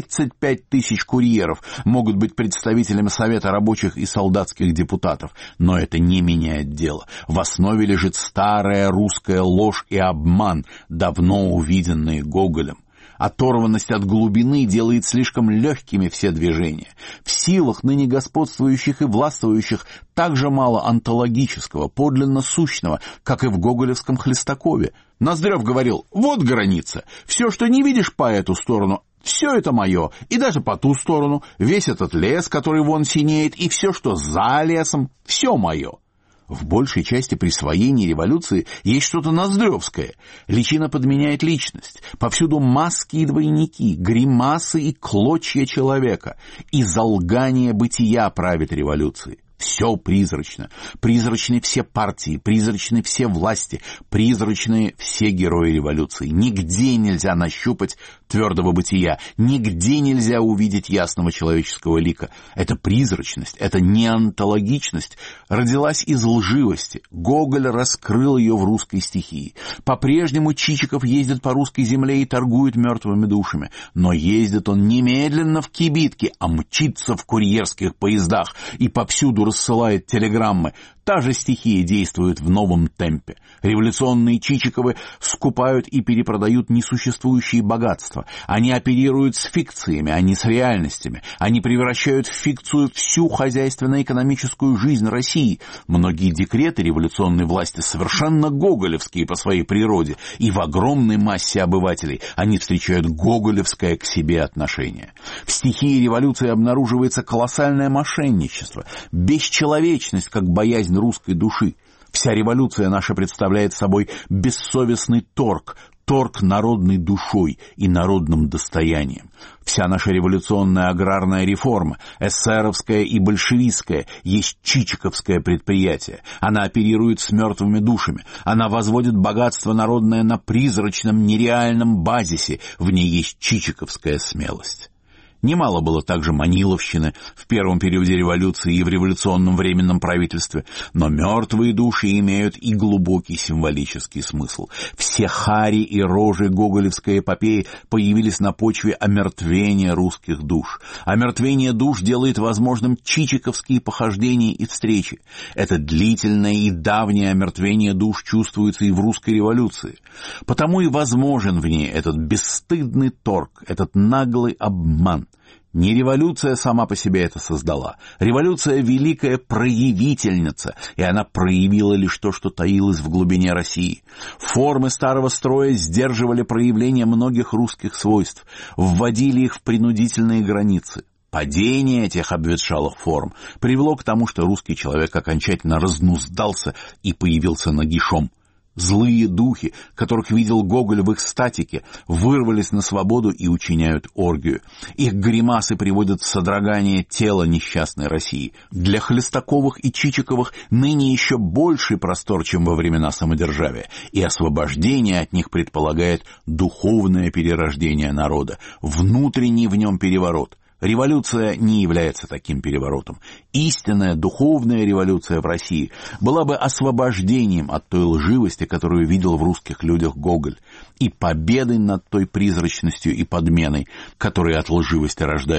35 тысяч курьеров могут быть представителями Совета рабочих и солдатских депутатов, но это не меняет дело. В основе лежит старая русская ложь и обман, давно увиденные Гоголем. Оторванность от глубины делает слишком легкими все движения. В силах ныне господствующих и властвующих так же мало онтологического, подлинно сущного, как и в гоголевском Хлестакове. Ноздрев говорил: «Вот граница. Все, что не видишь по эту сторону, все это мое, и даже по ту сторону, весь этот лес, который вон синеет, и все, что за лесом, все мое». В большей части присвоения революции есть что-то ноздревское. Личина подменяет личность. Повсюду маски и двойники, гримасы и клочья человека. И залгание бытия правит революцией. Все призрачно. Призрачны все партии, призрачны все власти, призрачны все герои революции. Нигде нельзя нащупать твердого бытия, нигде нельзя увидеть ясного человеческого лика. Эта призрачность, эта неонтологичность родилась из лживости. Гоголь раскрыл ее в русской стихии. По-прежнему Чичиков ездит по русской земле и торгует мертвыми душами. Но ездит он немедленно в кибитке, а мчится в курьерских поездах и повсюду рассылает телеграммы. Та же стихия действует в новом темпе. Революционные Чичиковы скупают и перепродают несуществующие богатства. Они оперируют с фикциями, а не с реальностями. Они превращают в фикцию всю хозяйственно-экономическую жизнь России. Многие декреты революционной власти совершенно гоголевские по своей природе, и в огромной массе обывателей они встречают гоголевское к себе отношение. В стихии революции обнаруживается колоссальное мошенничество, бесчеловечность, как боязнь русской души. Вся революция наша представляет собой бессовестный торг народной душой и народным достоянием. Вся наша революционная аграрная реформа, эсеровская и большевистская, есть чичиковское предприятие. Она оперирует с мертвыми душами. Она возводит богатство народное на призрачном, нереальном базисе. В ней есть чичиковская смелость. Немало было также маниловщины в первом периоде революции и в революционном временном правительстве, но мертвые души имеют и глубокий символический смысл. Все хари и рожи гоголевской эпопеи появились на почве омертвения русских душ. Омертвение душ делает возможным чичиковские похождения и встречи. Это длительное и давнее омертвение душ чувствуется и в русской революции. Потому и возможен в ней этот бесстыдный торг, этот наглый обман. Не революция сама по себе это создала. Революция — великая проявительница, и она проявила лишь то, что таилось в глубине России. Формы старого строя сдерживали проявление многих русских свойств, вводили их в принудительные границы. Падение этих обветшалых форм привело к тому, что русский человек окончательно разнуздался и появился нагишом. Злые духи, которых видел Гоголь в их статике, вырвались на свободу и учиняют оргию. Их гримасы приводят в содрогание тела несчастной России. Для Хлестаковых и Чичиковых ныне еще больший простор, чем во времена самодержавия, и освобождение от них предполагает духовное перерождение народа, внутренний в нем переворот. Революция не является таким переворотом. Истинная духовная революция в России была бы освобождением от той лживости, которую видел в русских людях Гоголь, и победой над той призрачностью и подменой, которые от лживости рождаются.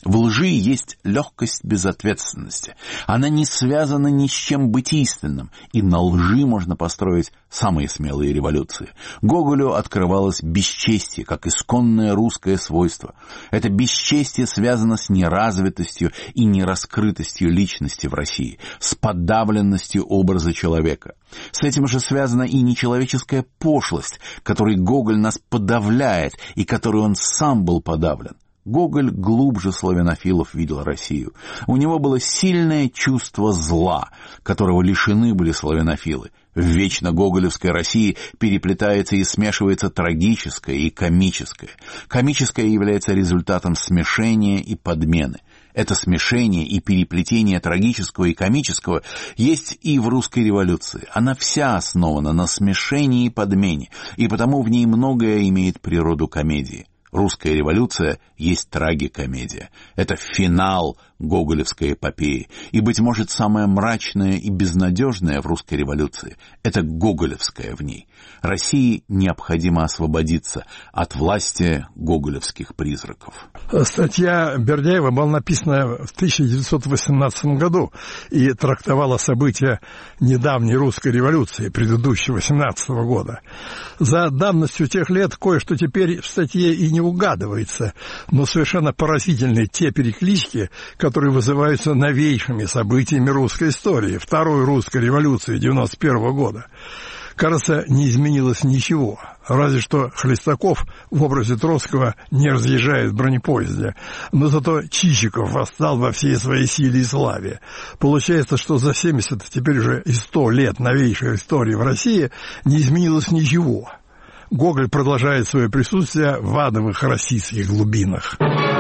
В лжи есть легкость безответственности. Она не связана ни с чем бытийственным, и на лжи можно построить самые смелые революции. Гоголю открывалось бесчестие, как исконное русское свойство. Это бесчестие связано с неразвитостью и нераскрытостью личности в России, с подавленностью образа человека. С этим же связана и нечеловеческая пошлость, которой Гоголь нас подавляет и которой он сам был подавлен. Гоголь глубже славянофилов видел Россию. У него было сильное чувство зла, которого лишены были славянофилы. В вечно гоголевской России переплетается и смешивается трагическое и комическое. Комическое является результатом смешения и подмены. Это смешение и переплетение трагического и комического есть и в русской революции. Она вся основана на смешении и подмене, и потому в ней многое имеет природу комедии. Русская революция есть трагикомедия. Это финал гоголевской эпопеи. И, быть может, самое мрачное и безнадежное в русской революции — это гоголевское в ней. России необходимо освободиться от власти гоголевских призраков. Статья Бердяева была написана в 1918 году и трактовала события недавней русской революции, предыдущего 18 года. За давностью тех лет кое-что теперь в статье и не угадывается, но совершенно поразительны те переклички, которые вызываются новейшими событиями русской истории, Второй русской революции 91 года. Кажется, не изменилось ничего, разве что Хлестаков в образе Троцкого не разъезжает в бронепоезде, но зато Чичиков восстал во всей своей силе и славе. Получается, что за 70, теперь уже и 100 лет новейшей истории в России не изменилось ничего. Гоголь продолжает свое присутствие в адовых российских глубинах.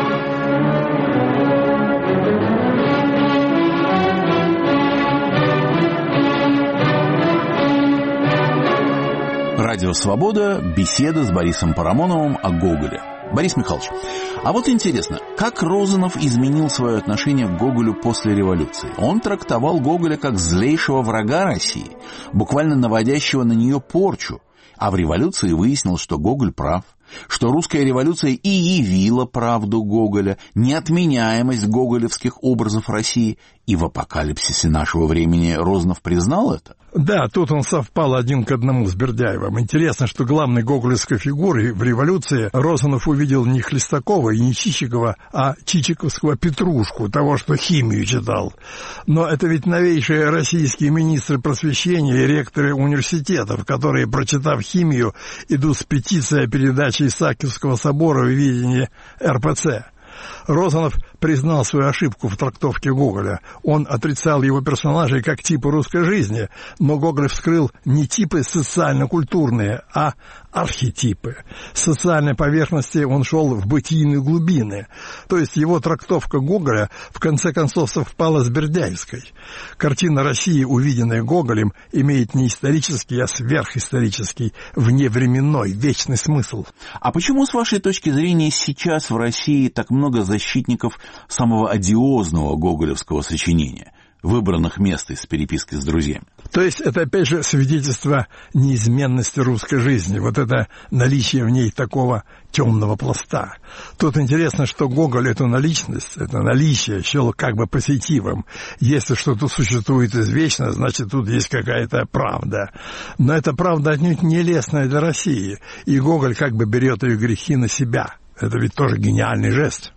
Радио «Свобода», беседа с Борисом Парамоновым о Гоголе. Борис Михайлович, а вот интересно, как Розанов изменил свое отношение к Гоголю после революции? Он трактовал Гоголя как злейшего врага России, буквально наводящего на нее порчу. А в революции выяснил, что Гоголь прав, что русская революция и явила правду Гоголя, неотменяемость гоголевских образов России. И в апокалипсисе нашего времени Розанов признал это? Да, тут он совпал один к одному с Бердяевым. Интересно, что главной гоголевской фигурой в революции Розанов увидел не Хлестакова и не Чичикова, а чичиковского Петрушку, того, что химию читал. Но это ведь новейшие российские министры просвещения и ректоры университетов, которые, прочитав химию, идут с петицией о передаче Исаакиевского собора в видении РПЦ. Розанов признал свою ошибку в трактовке Гоголя. Он отрицал его персонажей как типы русской жизни, но Гоголь вскрыл не типы социально-культурные, а архетипы. С социальной поверхности он шел в бытийные глубины. То есть его трактовка Гоголя в конце концов совпала с Бердяевской. Картина России, увиденная Гоголем, имеет не исторический, а сверхисторический, вневременной, вечный смысл. А почему, с вашей точки зрения, сейчас в России так много защитников самого одиозного гоголевского сочинения, выбранных мест из переписки с друзьями? То есть это, опять же, свидетельство неизменности русской жизни, вот это наличие в ней такого темного пласта. Тут интересно, что Гоголь эту наличность, это наличие счел как бы позитивом. Если что-то существует извечно, значит, тут есть какая-то правда. Но эта правда отнюдь не лестная для России, и Гоголь как бы берет ее грехи на себя. Это ведь тоже гениальный жест.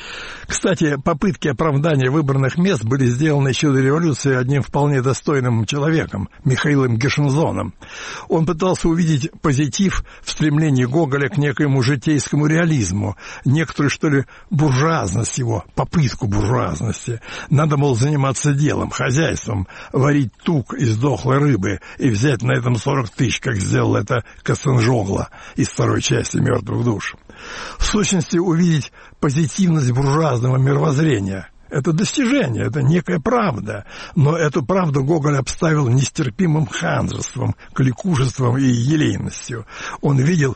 Кстати, попытки оправдания выбранных мест были сделаны еще до революции одним вполне достойным человеком, Михаилом Гершензоном. Он пытался увидеть позитив в стремлении Гоголя к некоему житейскому реализму, некоторую, что ли, буржуазность его, попытку буржуазности. Надо, мол, заниматься делом, хозяйством, варить тук из дохлой рыбы и взять на этом 40 тысяч, как сделал это Костенжогло из второй части «Мертвых душ». В сущности, увидеть позитивность буржуазного мировоззрения – это достижение, это некая правда. Но эту правду Гоголь обставил нестерпимым ханжеством, кликушеством и елейностью. Он видел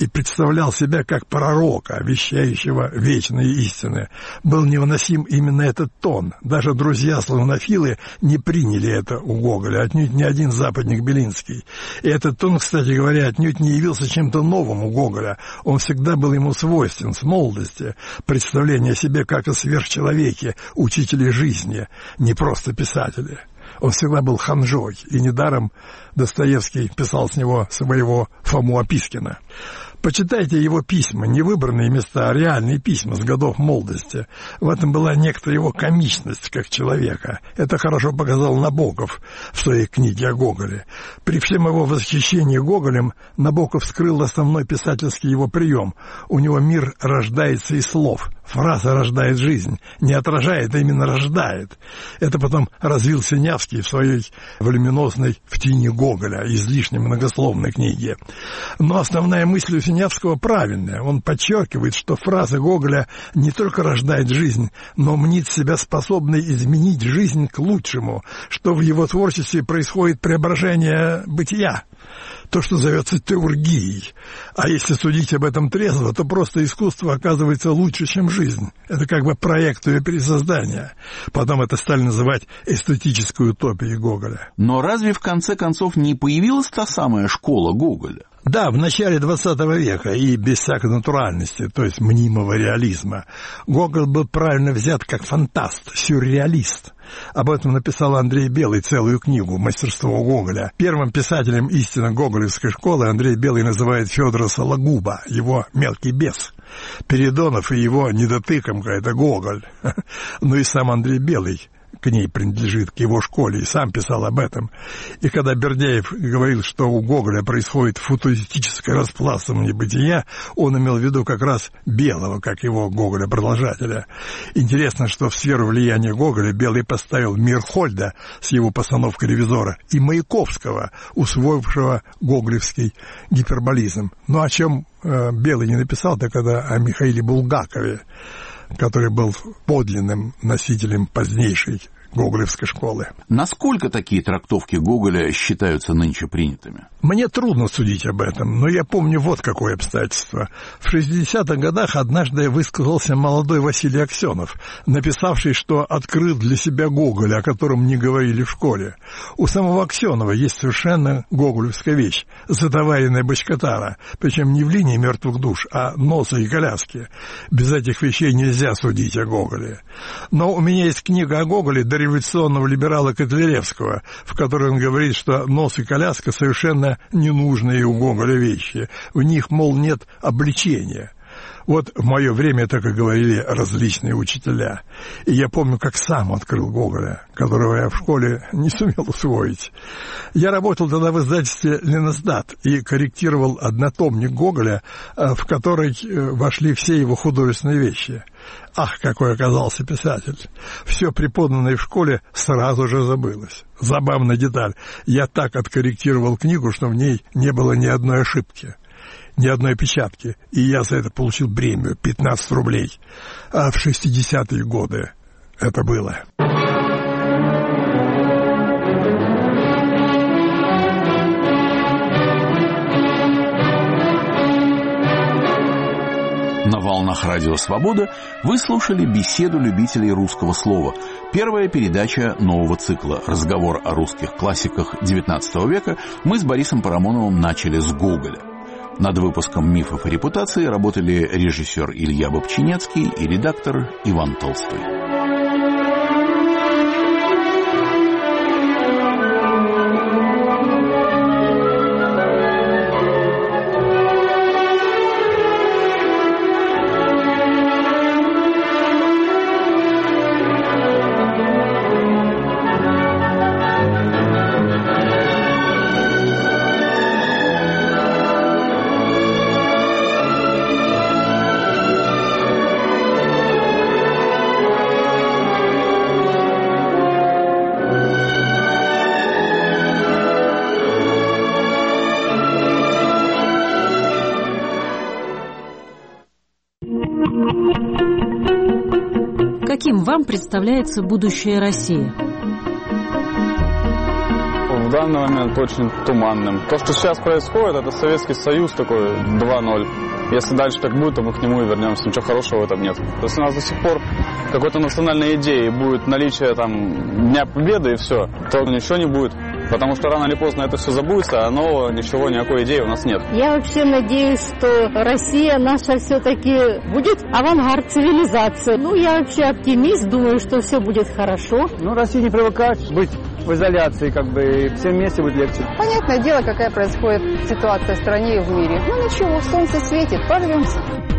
и представлял себя как пророка, вещающего вечные истины. Был невыносим именно этот тон. Даже друзья-славянофилы не приняли это у Гоголя, отнюдь ни один западник Белинский. И этот тон, кстати говоря, отнюдь не явился чем-то новым у Гоголя. Он всегда был ему свойствен с молодости. Представление о себе как о сверхчеловеке, учителе жизни, не просто писателе. Он всегда был ханжой, и недаром Достоевский писал с него своего Фому Опискина. Почитайте его письма, не выбранные места, а реальные письма с годов молодости. В этом была некоторая его комичность как человека. Это хорошо показал Набоков в своей книге о Гоголе. При всем его восхищении Гоголем Набоков скрыл основной писательский его прием. У него мир рождается из слов. Фраза рождает жизнь. Не отражает, а именно рождает. Это потом развил Синявский в своей волюминозной «В тени Гоголя», излишне многословной книге. Но основная мысль у Синявского правильная. Он подчеркивает, что фраза Гоголя не только рождает жизнь, но мнит себя способной изменить жизнь к лучшему, что в его творчестве происходит преображение бытия. То, что зовется теургией. А если судить об этом трезво, то просто искусство оказывается лучше, чем жизнь. Это как бы проект ее пересоздания. Потом это стали называть эстетической утопией Гоголя. Но разве в конце концов не появилась та самая школа Гоголя? Да, в начале XX века и без всякой натуральности, то есть мнимого реализма. Гоголь был правильно взят как фантаст, сюрреалист. Об этом написал Андрей Белый целую книгу «Мастерство Гоголя». Первым писателем истинно гоголевской школы Андрей Белый называет Федора Сологуба, его «Мелкий бес». Передонов и его недотыкомка — это Гоголь. Ну и сам Андрей Белый к ней принадлежит, к его школе, и сам писал об этом. И когда Бердяев говорил, что у Гоголя происходит футуристическое распластывание бытия, он имел в виду как раз Белого, как его Гоголя-продолжателя. Интересно, что в сферу влияния Гоголя Белый поставил Мирхольда с его постановкой «Ревизора» и Маяковского, усвоившего гоголевский гиперболизм. Но о чем Белый не написал, так это о Михаиле Булгакове, который был подлинным носителем позднейшей гоголевской школы. Насколько такие трактовки Гоголя считаются нынче принятыми? Мне трудно судить об этом, но я помню вот какое обстоятельство. В 60-х годах однажды высказался молодой Василий Аксенов, написавший, что открыл для себя Гоголя, о котором не говорили в школе. У самого Аксенова есть совершенно гоголевская вещь – затоваренная бочкотара, причем не в линии мертвых душ, а носа и коляски. Без этих вещей нельзя судить о Гоголе. Но у меня есть книга о Гоголе дореволюционного либерала Котляревского, в которой он говорит, что нос и коляска совершенно ненужные у Гоголя вещи. В них, мол, нет обличения. Вот в мое время так и говорили различные учителя. И я помню, как сам открыл Гоголя, которого я в школе не сумел усвоить. Я работал тогда в издательстве «Ленэсдат» и корректировал однотомник Гоголя, в который вошли все его художественные вещи. Ах, какой оказался писатель! Все преподанное в школе сразу же забылось. Забавная деталь. Я так откорректировал книгу, что в ней не было ни одной ошибки, ни одной опечатки. И я за это получил премию 15 рублей. А в 60-е годы это было. На волнах Радио Свобода вы слушали беседу любителей русского слова. Первая передача нового цикла «Разговор о русских классиках XIX века» мы с Борисом Парамоновым начали с Гоголя. Над выпуском «Мифов и репутации» работали режиссер Илья Бобчинецкий и редактор Иван Толстой. Каким вам представляется будущее России? данный момент очень туманным. То, что сейчас происходит, это Советский Союз такой 2.0. Если дальше так будет, то мы к нему и вернемся. Ничего хорошего в этом нет. То есть у нас до сих пор какой-то национальной идеи будет наличие там Дня Победы и все, то ничего не будет. Потому что рано или поздно это все забудется, а нового ничего, никакой идеи у нас нет. Я вообще надеюсь, что Россия наша все-таки будет авангард цивилизации. Я вообще оптимист, думаю, что все будет хорошо. Россия не привыкает быть в изоляции, и всем вместе будет легче. Понятное дело, какая происходит ситуация в стране и в мире. Ничего, солнце светит, порвемся.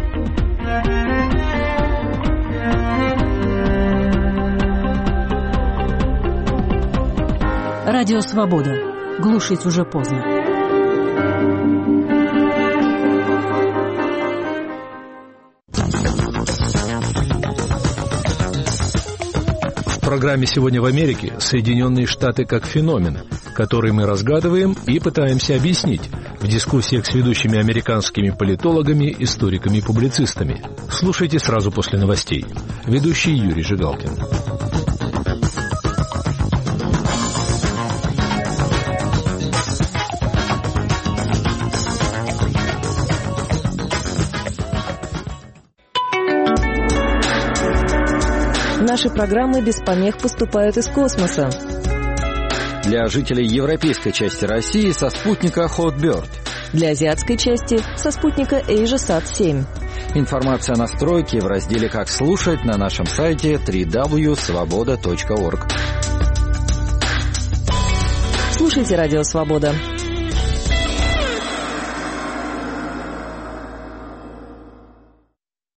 Радио «Свобода». Глушить уже поздно. В программе «Сегодня в Америке» Соединенные Штаты как феномен, который мы разгадываем и пытаемся объяснить в дискуссиях с ведущими американскими политологами, историками и публицистами. Слушайте сразу после новостей. Ведущий Юрий Жигалкин. Наши программы без помех поступают из космоса. Для жителей европейской части России со спутника Hotbird. Для азиатской части со спутника AsiaSat-7. Информация о настройке в разделе «Как слушать» на нашем сайте www.svoboda.org. Слушайте «Радио Свобода».